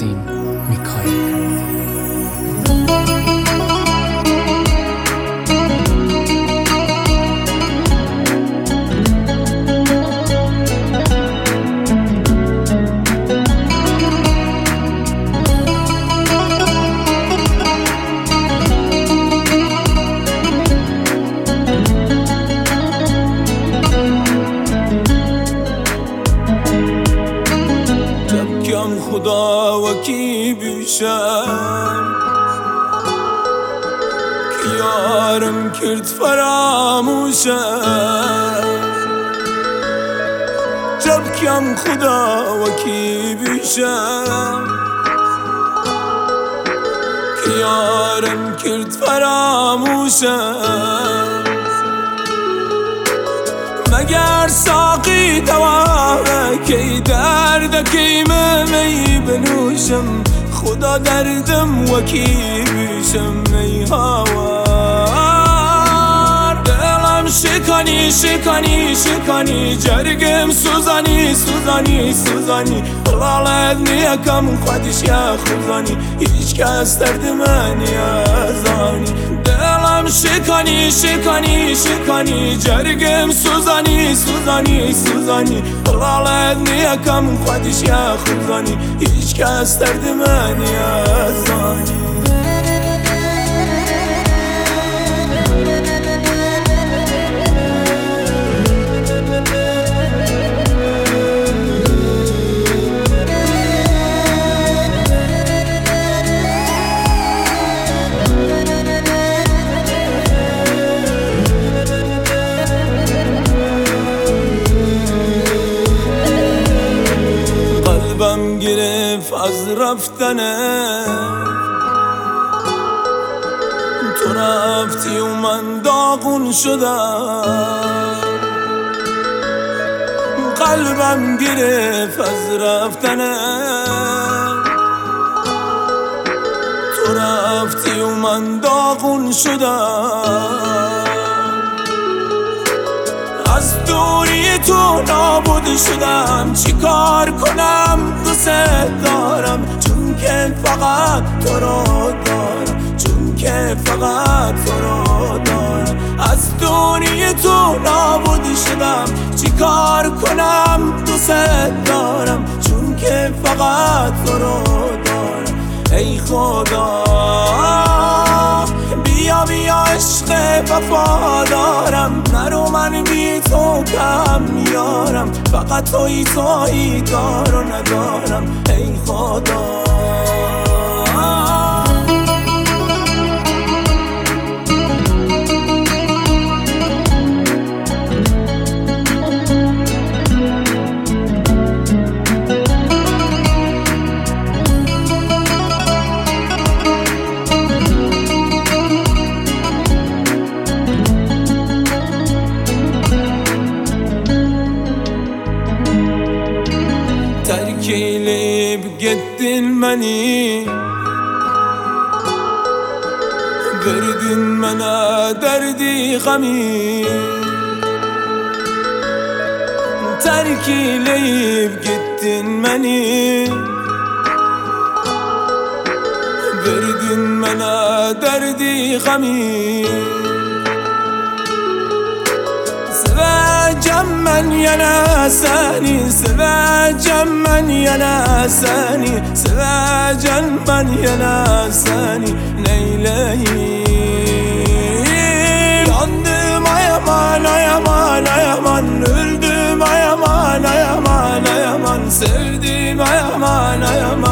تنظیم میکائیل. خدا وکی بیشم که یارم کرد فراموشم، جب کم خدا وکی بیشم که یارم کرد فراموشم. مگر ساقی دوامه که درد کیمه می بنوشم، خدا دردم وکی بیشم ای هاوار. دلم شکانی شکانی شکانی، جرگم سوزانی سوزانی سوزانی، لالت نیکم خودش یا خوزانی، هیچ کس درد من نیازانی. دلم شکانی شکانی شکانی، جرگم سوزانی سوزانی سوزانی، لالت نیکم خودش یا خوزانی، هیچ کس درد من نیازانی. قلبم گرفت از رفتنه، تو رفتی و من داغون شدم. قلبم گرفت از رفتنه، تو رفتی و من داغون شدم. از دوری تو نابود شدم، چی کار کنم دوست دارم، چون که فقط تو رو دارم، چون که فقط تو رو دارم. از دوری تو نابود شدم، چی کار کنم دوست دارم، چون که فقط تو رو دارم. ای خدا بیا بیا عشق وفادارم، نرو من بی تو کم میارم، فقط توی دارو ندارم. ای خدا تركيلي بقد المني، برد منا دردي غمي. تركيلي بقد المني، برد منا دردي غمي. سواجا من يناساني، سواجا من يناساني، سواجا من يناساني. ليلي yandım ayaman ayaman ayaman, öldüm ayaman ayaman ayaman, sevdim ayaman ayaman.